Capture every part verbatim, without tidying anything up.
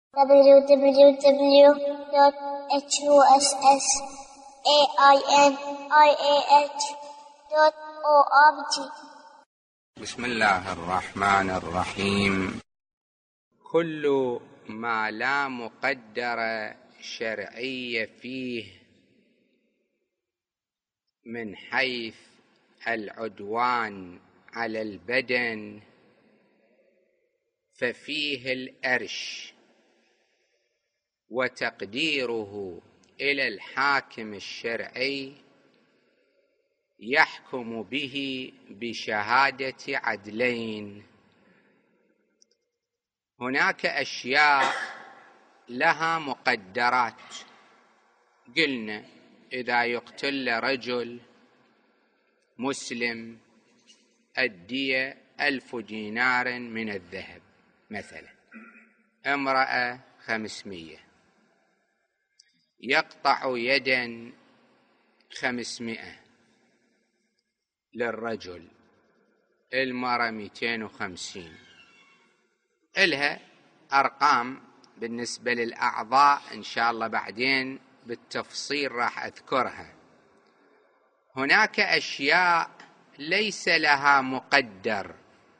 w w w dot huss ainiah dot org. بسم الله الرحمن الرحيم. كل ما لا مقدر شرعي فيه من حيث العدوان على البدن ففيه الأرش، وتقديره إلى الحاكم الشرعي يحكم به بشهادة عدلين. هناك أشياء لها مقدرات، قلنا إذا يقتل رجل مسلم الدية ألف دينار من الذهب مثلا، امرأة خمسمية، يقطع يدا خمسمائة للرجل، المرأة مئتين وخمسين. إلها أرقام بالنسبة للأعضاء إن شاء الله بعدين بالتفصيل راح أذكرها. هناك أشياء ليس لها مقدر.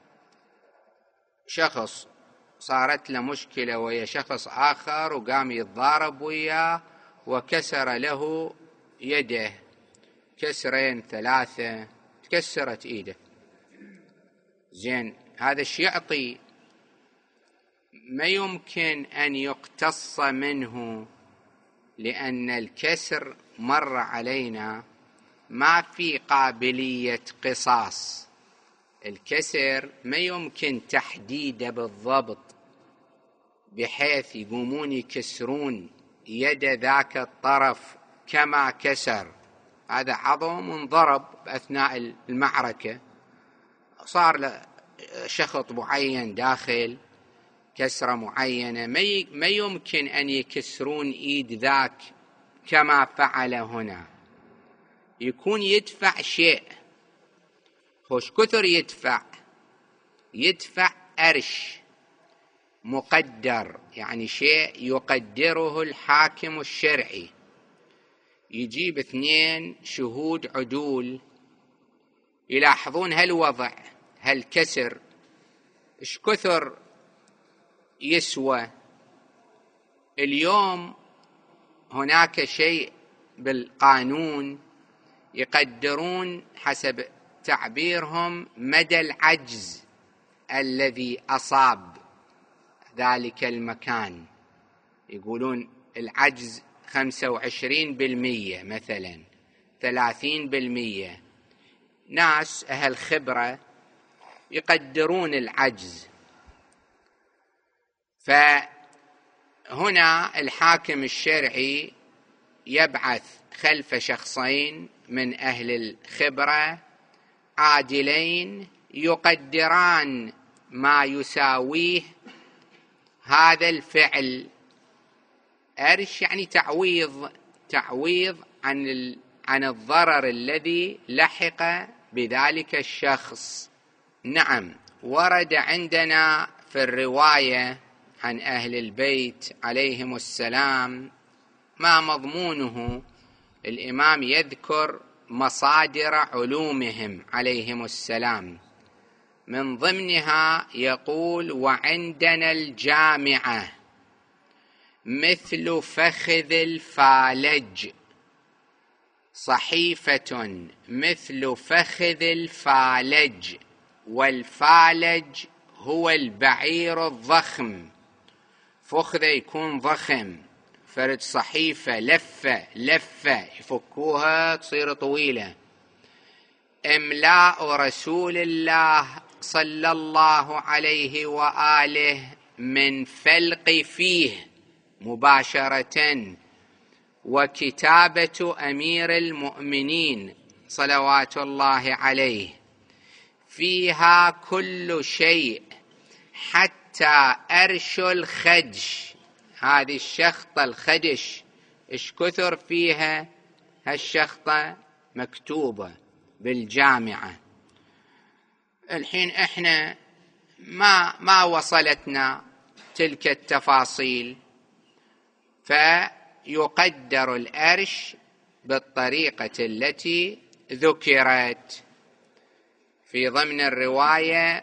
شخص صارت له مشكلة ويا شخص آخر وقام يتضارب وياه وكسر له يده كسرين ثلاثة، تكسرت إيده، زين، هذا الشيء يعطي ما يمكن أن يقتص منه، لأن الكسر مر علينا ما في قابلية قصاص. الكسر ما يمكن تحديده بالضبط بحيث يقومون يكسرون يد ذاك الطرف كما كسر. هذا عظم انضرب أثناء المعركة، صار له شخط معين داخل، كسرة معينة، ما يمكن أن يكسرون إيد ذاك كما فعل هنا. يكون يدفع شيء، خوش كثر يدفع يدفع أرش مقدر، يعني شيء يقدره الحاكم الشرعي، يجيب اثنين شهود عدول يلاحظون هالوضع، هالكسر ايش كثر يسوى. اليوم هناك شيء بالقانون يقدرون حسب تعبيرهم مدى العجز الذي أصاب ذلك المكان، يقولون العجز خمسة وعشرين بالمية مثلا، ثلاثين بالمية. ناس أهل خبرة يقدرون العجز. فهنا الحاكم الشرعي يبعث خلف شخصين من أهل الخبرة عادلين يقدران ما يساويه هذا الفعل. أرش يعني تعويض، تعويض عن عن الضرر الذي لحق بذلك الشخص. نعم، ورد عندنا في الرواية عن أهل البيت عليهم السلام ما مضمونه. الإمام يذكر مصادر علومهم عليهم السلام، من ضمنها يقول: وعندنا الجامعة مثل فخذ الفالج، صحيفة مثل فخذ الفالج، والفالج هو البعير الضخم، فخذه يكون ضخم، فرد صحيفة لفة لفة يفكوها تصير طويلة. إملاء رسول الله صلى الله عليه وآله من فلق فيه مباشرة، وكتابة أمير المؤمنين صلوات الله عليه فيها كل شيء حتى أرش الخدش. هذه الشخطة الخدش إيش كثر فيها هالشخطة مكتوبة بالجامعة. الحين إحنا ما ما وصلتنا تلك التفاصيل، فيقدر الأرش بالطريقة التي ذكرت في ضمن الرواية.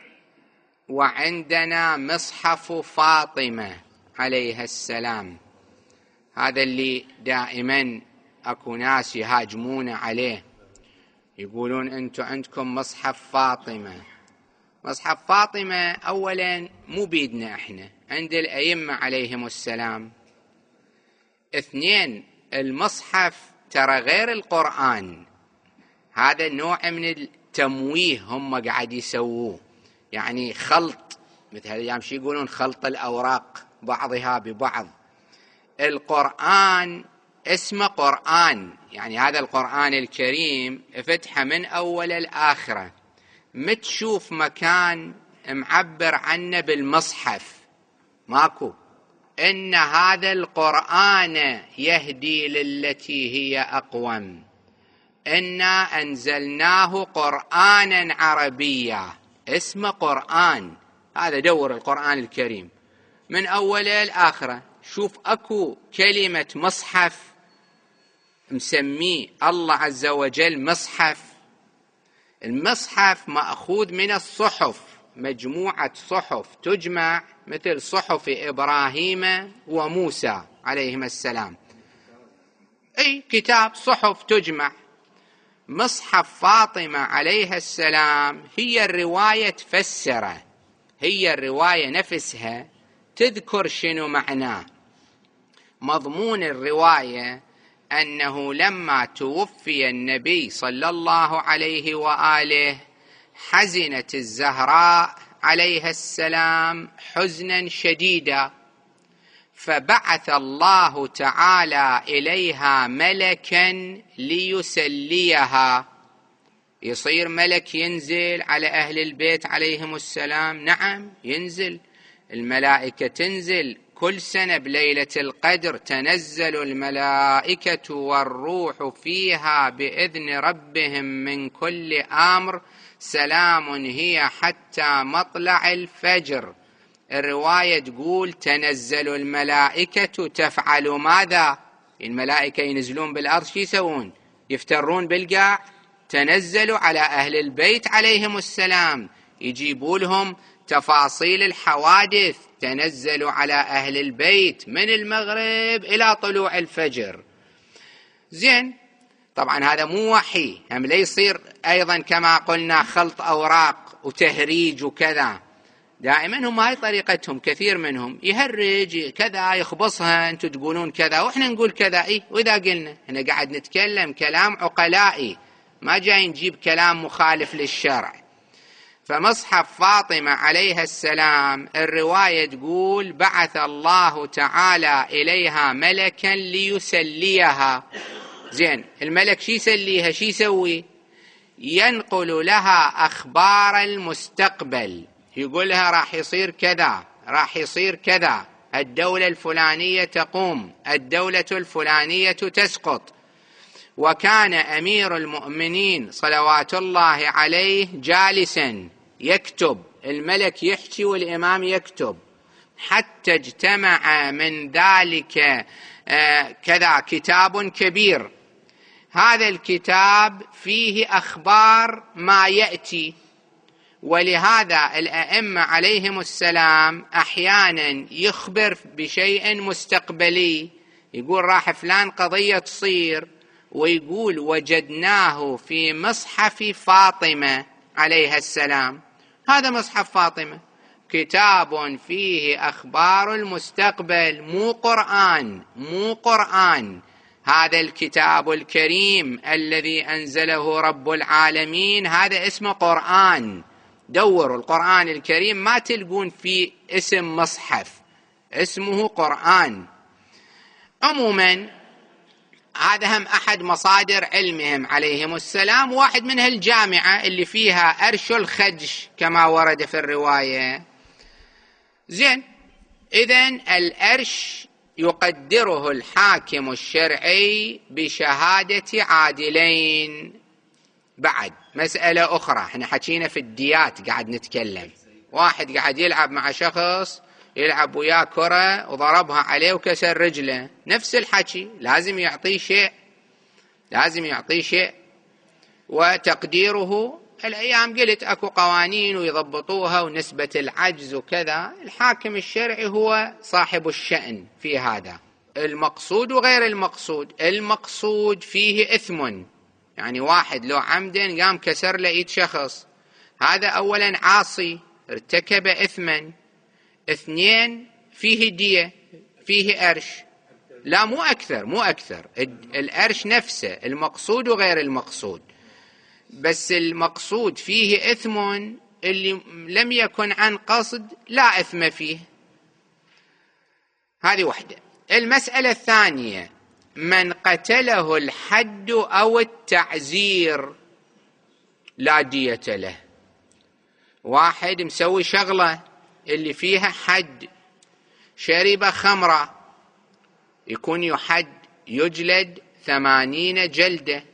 وعندنا مصحف فاطمة عليها السلام، هذا اللي دائما أكو ناس يهاجمون عليه، يقولون أنتم عندكم مصحف فاطمة. مصحف فاطمة أولا مو بيدنا إحنا، عند الأئمة عليهم السلام. اثنين، المصحف ترى غير القرآن، هذا نوع من التمويه هم قاعد يسووه، يعني خلط، مثل الأيام شي يقولون خلط الأوراق بعضها ببعض. القرآن اسمه قرآن، يعني هذا القرآن الكريم فتحه من أول الآخرة، متشوف مكان معبر عنه بالمصحف، ماكو. إن هذا القرآن يهدي للتي هي أقوم، إنا أنزلناه قرآنا عربيا، اسمه قرآن. هذا دور القرآن الكريم من أوله الآخرة، شوف أكو كلمة مصحف مسميه الله عز وجل مصحف. المصحف مأخوذ من الصحف، مجموعة صحف تجمع، مثل صحف إبراهيم وموسى عليهما السلام، أي كتاب صحف تجمع. مصحف فاطمة عليها السلام هي الرواية تفسره، هي الرواية نفسها تذكر شنو معناه. مضمون الرواية أنه لما توفي النبي صلى الله عليه وآله حزنت الزهراء عليها السلام حزنا شديدا، فبعث الله تعالى إليها ملكا ليسليها. يصير ملك ينزل على أهل البيت عليهم السلام؟ نعم ينزل، الملائكة تنزل كل سنة بليلة القدر، تنزل الملائكة والروح فيها بإذن ربهم من كل أمر، سلام هي حتى مطلع الفجر. الرواية تقول تنزل الملائكة تفعل ماذا؟ الملائكة ينزلون بالأرض شو يسوون؟ يفترون بالقاع. تنزلوا على أهل البيت عليهم السلام، يجيبوا لهم تفاصيل الحوادث، تنزلوا على أهل البيت من المغرب إلى طلوع الفجر. زين، طبعا هذا مو وحي، هم لا يصير أيضا كما قلنا خلط أوراق وتهريج وكذا. دائما هم هاي طريقتهم، كثير منهم يهرج كذا يخبصها، أنتم تقولون كذا وإحنا نقول كذا. إيه، وإذا قلنا إحنا قاعد نتكلم كلام عقلائي، ما جاي نجيب كلام مخالف للشرع. فمصحف فاطمة عليها السلام الرواية تقول بعث الله تعالى إليها ملكا ليسليها. زين، الملك شي يسليها؟ شي يسوي؟ ينقل لها أخبار المستقبل، يقول لها راح يصير كذا، راح يصير كذا، الدولة الفلانية تقوم، الدولة الفلانية تسقط. وكان أمير المؤمنين صلوات الله عليه جالسا يكتب، الملك يحكي والإمام يكتب، حتى اجتمع من ذلك آه كذا كتاب كبير. هذا الكتاب فيه أخبار ما يأتي، ولهذا الأئمة عليهم السلام أحيانا يخبر بشيء مستقبلي، يقول راح فلان قضية تصير، ويقول وجدناه في مصحف فاطمة عليها السلام. هذا مصحف فاطمة كتاب فيه أخبار المستقبل، مو قرآن، مو قرآن. هذا الكتاب الكريم الذي أنزله رب العالمين هذا اسمه قرآن. دوروا القرآن الكريم ما تلقون فيه اسم مصحف، اسمه قرآن. عموما هذا هم أحد مصادر علمهم عليهم السلام، واحد منها الجامعة اللي فيها أرش الخدش كما ورد في الرواية. زين، إذن الأرش يقدره الحاكم الشرعي بشهادة عادلين. بعد مسألة أخرى، احنا حكينا في الديات قاعد نتكلم، واحد قاعد يلعب مع شخص يلعب وياه كرة وضربها عليه وكسر رجله، نفس الحكي، لازم يعطيه شيء، لازم يعطيه شيء. وتقديره الأيام قلت أكو قوانين ويضبطوها ونسبة العجز وكذا، الحاكم الشرعي هو صاحب الشأن في هذا. المقصود وغير المقصود، المقصود فيه إثم، يعني واحد لو عمدا قام كسر له إيد شخص، هذا أولا عاصي ارتكب إثما. اثنين فيه دية، فيه أرش، لا مو أكثر، مو أكثر، الأرش نفسه، المقصود وغير المقصود. بس المقصود فيه إثم، اللي لم يكن عن قصد لا إثم فيه. هذه واحدة. المسألة الثانية، من قتله الحد أو التعزير لا دية له. واحد مسوي شغلة اللي فيها حد، شرب خمرة، يكون يحد، يجلد ثمانين جلدة.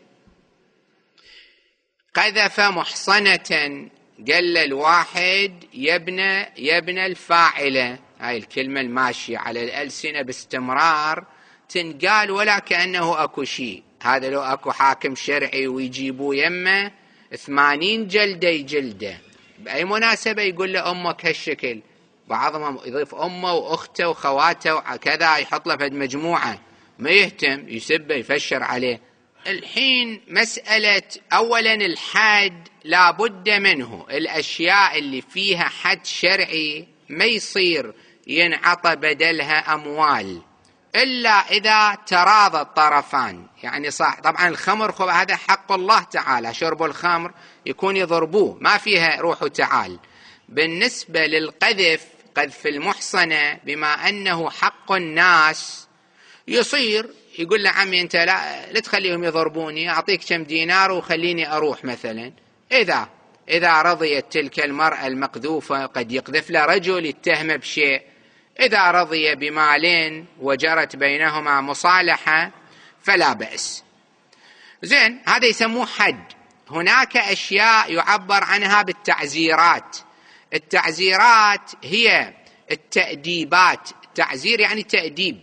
قذف محصنة، قال الواحد يبنى يبنى الفاعلة، هاي الكلمة الماشية على الألسنة باستمرار تنقال ولا كأنه أكو شيء. هذا لو أكو حاكم شرعي ويجيبوا يمه ثمانين جلدة جلدة، بأي مناسبة يقول له أمك هالشكل؟ بعضهم يضيف أمه وأخته وخواته وكذا، يحط له فد مجموعة، ما يهتم، يسبه يفشر عليه. الحين مسألة أولا الحد لا بد منه، الأشياء اللي فيها حد شرعي ما يصير ينعطى بدلها أموال إلا إذا تراضى الطرفان. يعني صح، طبعا الخمر هذا حق الله تعالى، شرب الخمر يكون يضربوه، ما فيها روح وتعال. بالنسبة للقذف، قذف المحصنة، بما أنه حق الناس، يصير يقول له عمي أنت لا, لا تخليهم يضربوني، أعطيك كم دينار وخليني أروح مثلا. إذا إذا رضيت تلك المرأة المقذوفة، قد يقذف له رجل يتهم بشيء، إذا رضي بمالين وجرت بينهما مصالحة فلا بأس. زين، هذا يسموه حد. هناك أشياء يعبر عنها بالتعزيرات. التعزيرات هي التأديبات، تعزير يعني تأديب.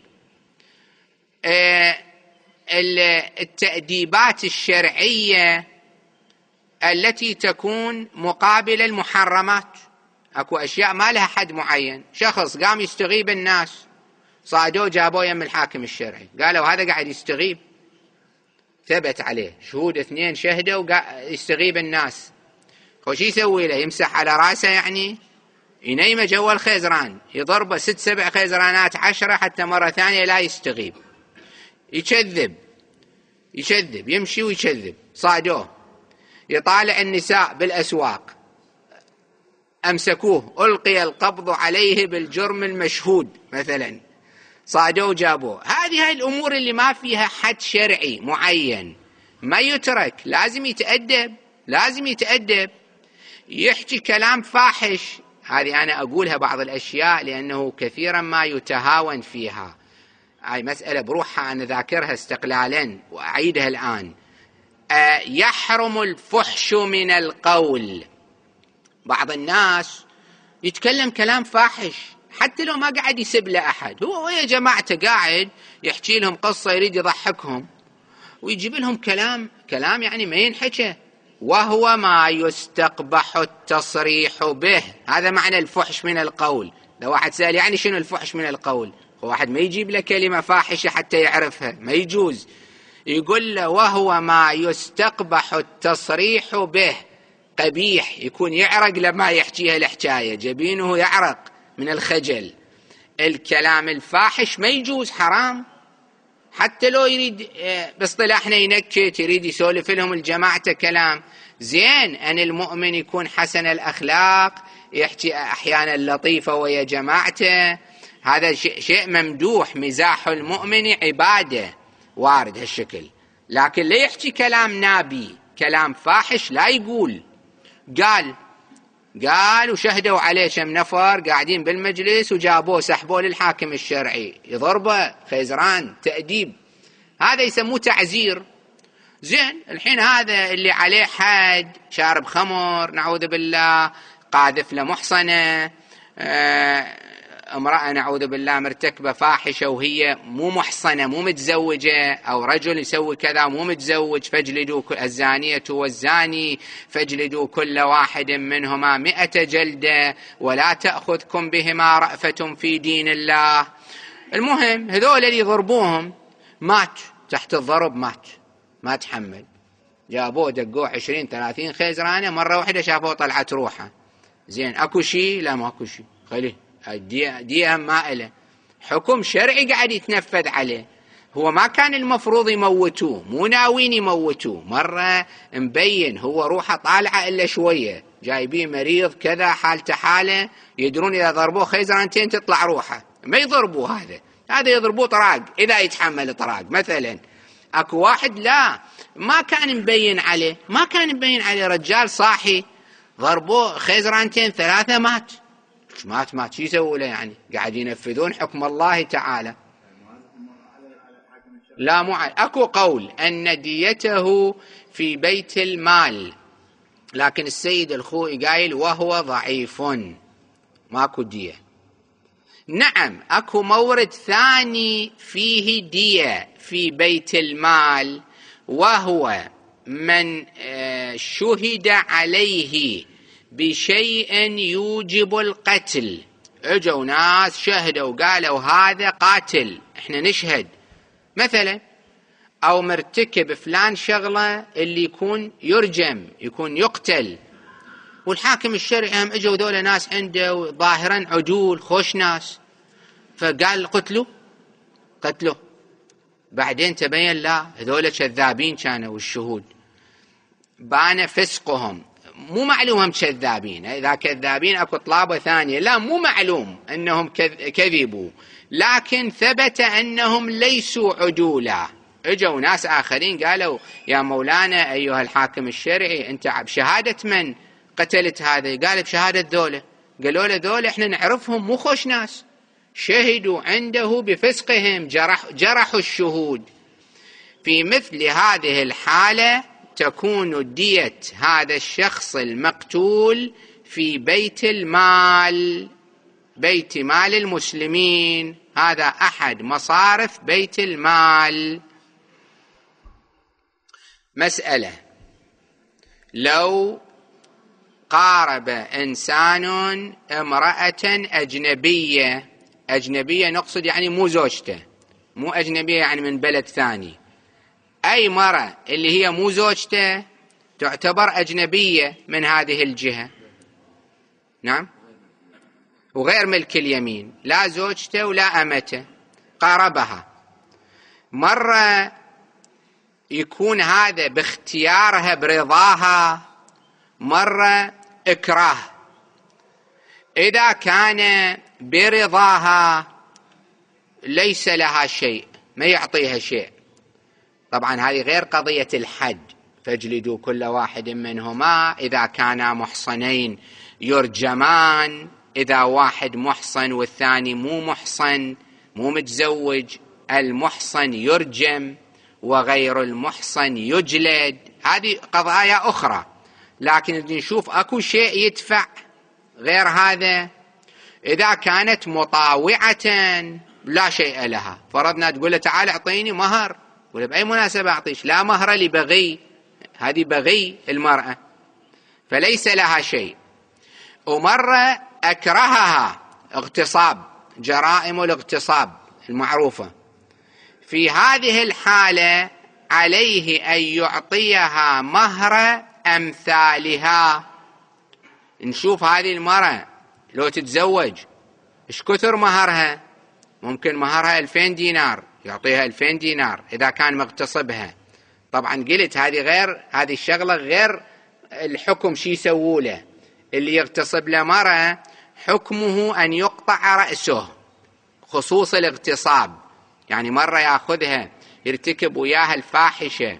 التأديبات الشرعية التي تكون مقابل المحرمات. اكو اشياء ما لها حد معين، شخص قام يستغيب الناس، صادوه جابوه يم الحاكم الشرعي، قالوا هذا قاعد يستغيب، ثبت عليه شهود اثنين شهدوا يستغيب الناس، خوش يسوي له؟ يمسح على راسه، يعني ينيمه جوا الخيزران، يضربه ست سبع خيزرانات عشرة حتى مرة ثانية لا يستغيب، يكذب يكذب يمشي ويكذب. صادوه يطالع النساء بالأسواق، أمسكوه، ألقي القبض عليه بالجرم المشهود مثلا، صادوه جابوه. هذه هاي الأمور اللي ما فيها حد شرعي معين ما يترك، لازم يتأدب، لازم يتأدب. يحكي كلام فاحش، هذه أنا أقولها بعض الأشياء لأنه كثيرا ما يتهاون فيها، هاي مسألة بروحها أنا ذاكرها استقلالا وأعيدها الآن. أه يحرم الفحش من القول. بعض الناس يتكلم كلام فاحش حتى لو ما قاعد يسب لأحد، هو يا جماعة قاعد يحكي لهم قصة يريد يضحكهم ويجيب لهم كلام كلام يعني ما ينحكى، وهو ما يستقبح التصريح به. هذا معنى الفحش من القول. لو واحد سأل يعني شنو الفحش من القول، هو واحد ما يجيب له كلمة فاحشة حتى يعرفها، ما يجوز. يقول له وهو ما يستقبح التصريح به، قبيح، يكون يعرق لما يحكيها الحكاية، جبينه يعرق من الخجل. الكلام الفاحش ما يجوز، حرام، حتى لو يريد باصطلاحنا ينكت، يريد يسولف لهم الجماعة كلام زين. أن المؤمن يكون حسن الأخلاق، يحكي أحيانا لطيفة ويا جماعته، هذا شيء ممدوح. مزاح المؤمن عبادة، وارد هالشكل. لكن لا يحكي كلام نابي، كلام فاحش لا يقول. قال قال وشهدوا عليه كم نفر قاعدين بالمجلس وجابوه سحبوه للحاكم الشرعي، يضربه خيزران، تأديب، هذا يسموه تعزير. زين، الحين هذا اللي عليه حد، شارب خمر نعوذ بالله، قاذف لمحصنة، آه امرأة نعوذ بالله مرتكبة فاحشة وهي مو محصنة مو متزوجة، أو رجل يسوي كذا مو متزوج، فاجلدوا الزانية والزاني فاجلدوا كل واحد منهما مئة جلدة ولا تأخذكم بهما رأفة في دين الله. المهم هذول اللي يضربوهم مات تحت الضرب، مات ما تحمل، جابوه دقوه عشرين ثلاثين خيزرانة، مرة واحدة شافوه طلعت روحه. زين اكو شيء؟ لا ما اكو شيء، خليه دي دي ما إله حكم شرعي قاعد يتنفذ عليه. هو ما كان المفروض يموتوه، مو ناويين يموتوه، مرة مبين هو روحه طالعة إلا شوية، جايبيه مريض كذا حالته حالة، يدرون إذا ضربوه خيزرانتين تطلع روحه، ما يضربوه هذا هذا يضربوه طراق إذا يتحمل طراق. مثلا أكو واحد لا ما كان مبين عليه، ما كان مبين عليه، رجال صاحي ضربوه خيزرانتين ثلاثة مات. مات مات شو يسووا له يعني؟ قاعد ينفذون حكم الله تعالى. لا مو اكو قول ان ديته في بيت المال، لكن السيد الخوئي قايل وهو ضعيف ماكو دية. نعم اكو مورد ثاني فيه دية في بيت المال، وهو من شهد عليه بشيء يوجب القتل. اجوا ناس شهدوا قالوا هذا قاتل، احنا نشهد مثلا، او مرتكب فلان شغله اللي يكون يرجم يكون يقتل، والحاكم الشرعي هم اجوا ذولا ناس عنده ظاهرا عدول خوش ناس، فقال قتلوا قتلوا. بعدين تبين لا هذولا كذابين كانوا، والشهود بان فسقهم. مو معلوم هم كذابين، إذا كذابين أكو طلابة ثانية، لا مو معلوم أنهم كذبوا، لكن ثبت أنهم ليسوا عدولا. اجوا ناس آخرين قالوا يا مولانا أيها الحاكم الشرعي أنت بشهادة من قتلت هذا؟ قال بشهادة ذولا. قالوا له ذولا احنا نعرفهم مو خوش ناس، شهدوا عنده بفسقهم، جرح جرحوا الشهود. في مثل هذه الحالة تكون دية هذا الشخص المقتول في بيت المال، بيت مال المسلمين، هذا أحد مصارف بيت المال. مسألة: لو قارب إنسان امرأة أجنبية، أجنبية نقصد يعني مو زوجته، مو أجنبية يعني من بلد ثاني، أي مرة اللي هي مو زوجته تعتبر أجنبية من هذه الجهة، نعم، وغير ملك اليمين، لا زوجته ولا أمته، قاربها. مرة يكون هذا باختيارها برضاها، مرة إكراه. إذا كان برضاها ليس لها شيء، ما يعطيها شيء. طبعا هذه غير قضية الحد، فاجلدوا كل واحد منهما، إذا كانا محصنين يرجمان، إذا واحد محصن والثاني مو محصن مو متزوج، المحصن يرجم وغير المحصن يجلد. هذه قضايا أخرى، لكن نشوف أكو شيء يدفع غير هذا. إذا كانت مطاوعة لا شيء لها، فرضنا تقول له تعال اعطيني مهر، ولا بأي مناسبة أعطيش، لا مهر لبغي، هذه بغي المرأة، فليس لها شيء. ومرة أكرهها، اغتصاب، جرائم الاغتصاب المعروفة، في هذه الحالة عليه أن يعطيها مهر أمثالها. نشوف هذه المرأة لو تتزوج إيش كثر مهرها، ممكن مهرها ألفين دينار، يعطيها ألفين دينار إذا كان مغتصبها. طبعا قلت هذه غير، هذه الشغلة غير الحكم شي يسووا له. اللي يغتصب له مرأة حكمه أن يقطع رأسه، خصوص الاغتصاب، يعني مرة يأخذها يرتكب وياها الفاحشة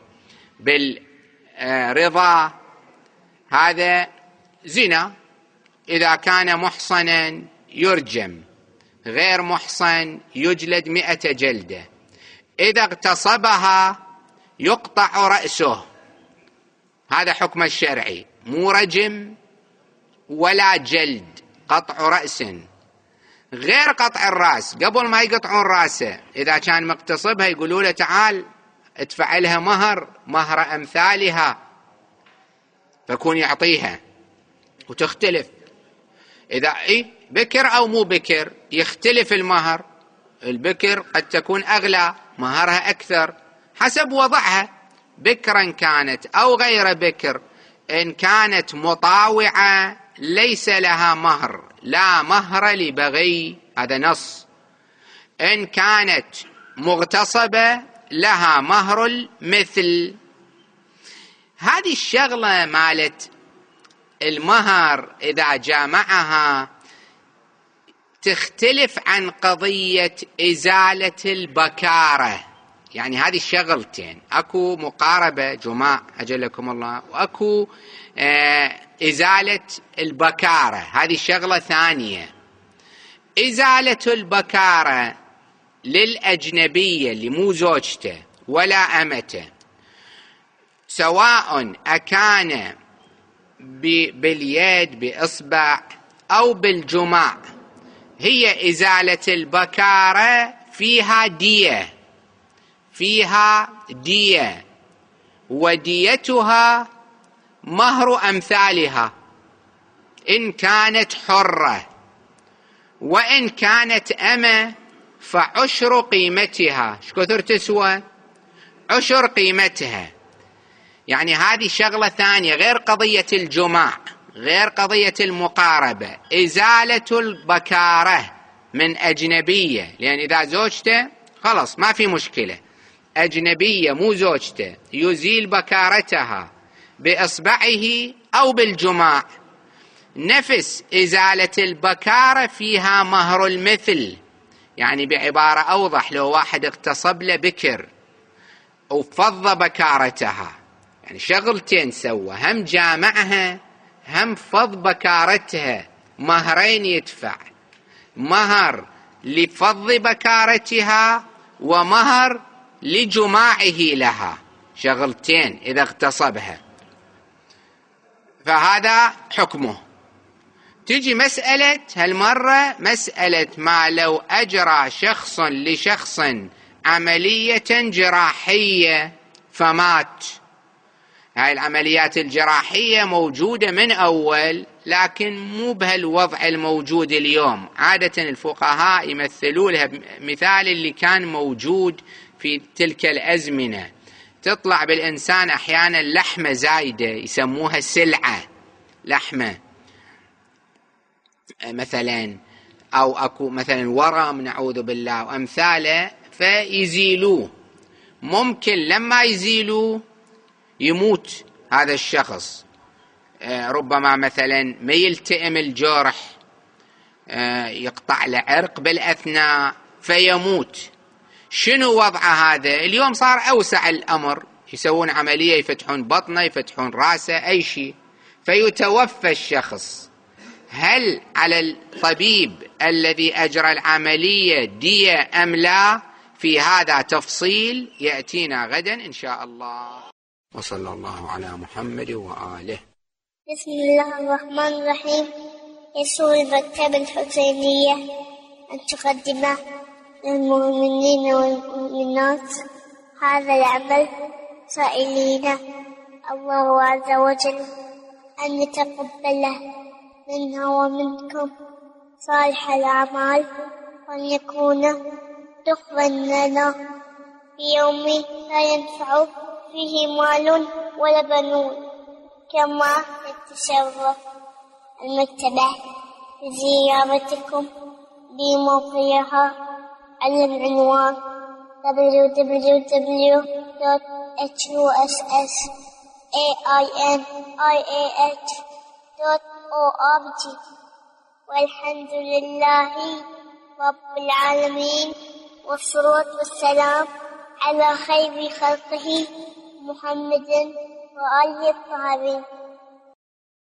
بالرضا، هذا زنا. إذا كان محصنا يرجم، غير محصن يجلد مئة جلدة. إذا اغتصبها يقطع رأسه، هذا حكم الشرعي، مو رجم ولا جلد، قطع رأس. غير قطع الرأس. قبل ما يقطعون رأسه إذا كان مغتصبها يقولوا له تعال ادفع لها مهر مهر أمثالها، فكون يعطيها وتختلف. إذا إيه بكر أو مو بكر يختلف المهر. البكر قد تكون أغلى مهرها أكثر حسب وضعها، بكرا كانت أو غير بكر. إن كانت مطاوعة ليس لها مهر، لا مهر لبغي، هذا نص. إن كانت مغتصبة لها مهر المثل. هذه الشغلة مالت المهر إذا جامعها تختلف عن قضية إزالة البكارة. يعني هذه الشغلتين، أكو مقاربة جماع أجلكم الله، وأكو آه إزالة البكارة، هذه شغلة ثانية. إزالة البكارة للأجنبية اللي مو زوجته ولا أمته، سواء أكان باليد بإصبع أو بالجماع، هي إزالة البكارة فيها دية، فيها دية، وديتها مهر أمثالها إن كانت حرة، وإن كانت أمة فعشر قيمتها. شو كثر تسوى؟ عشر قيمتها. يعني هذه شغلة ثانية غير قضية الجماع، غير قضية المقاربة. إزالة البكارة من أجنبية، لأن إذا زوجته خلاص ما في مشكلة، أجنبية مو زوجته يزيل بكارتها بإصبعه أو بالجماع. نفس إزالة البكارة فيها مهر المثل. يعني بعبارة أوضح، لو واحد اغتصب له بكر وفض بكارتها، يعني شغلتين سوى، هم جامعها هم فض بكارتها، مهرين يدفع، مهر لفض بكارتها ومهر لجماعه لها، شغلتين إذا اغتصبها. فهذا حكمه. تجي مسألة هالمرة مسألة ما لو أجرى شخص لشخص عملية جراحية فمات. هاي العمليات الجراحية موجودة من أول، لكن مو بهالوضع الموجود اليوم. عادة الفقهاء يمثلوا لها مثال اللي كان موجود في تلك الأزمنة. تطلع بالإنسان أحيانا لحمة زايدة يسموها سلعة، لحمة مثلا، أو أكو مثلا ورم نعوذ بالله وأمثاله، فيزيلوه. ممكن لما يزيلوه يموت هذا الشخص، ربما مثلا ما يلتئم الجرح، يقطع له عرق بالأثناء فيموت. شنو وضع هذا؟ اليوم صار أوسع الأمر، يسوون عملية، يفتحون بطنه، يفتحون راسه، أي شيء، فيتوفى الشخص. هل على الطبيب الذي أجرى العملية دية أم لا؟ في هذا تفصيل يأتينا غدا إن شاء الله. وصلى الله على محمد وآله. بسم الله الرحمن الرحيم. يسر المكتبة الحسينية أن تقدم للمؤمنين والمؤمنات هذا العمل، سائلين الله عز وجل أن يتقبله منا ومنكم صالح الأعمال، وأن يكون دخلا لنا في يوم لا ينفع فيه مال ولا بنون. كما تتشرف المكتبة بزيارتكم بموقعها على العنوان دبليو دبليو دبليو دوت إتش يو إس إس إيه آي إن آي إيه إتش دوت أو آر جي. والحمد لله رب العالمين، والصلاة والسلام على خير خلقه محمد وآله الطاهرين.